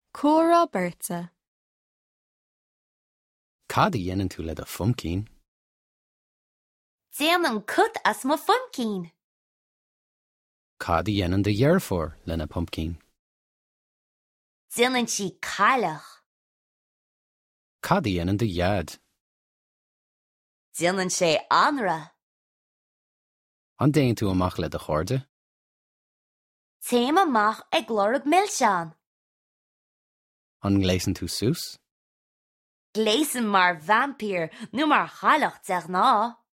Córa Berta. Cad a dhéanann tú le a fumcín? Déanann cut as mo fumcín. Cad a dhéanann de dhearfór le na pumpcín? Déanann si cailech. Cad a dhéanann de iad? Déanann sé anra. An déann tú amach le de chorda? Téim amach ag glorg milseán. An gléisann tú sús? Gléisan mar vampír nó mar chailech deag ná.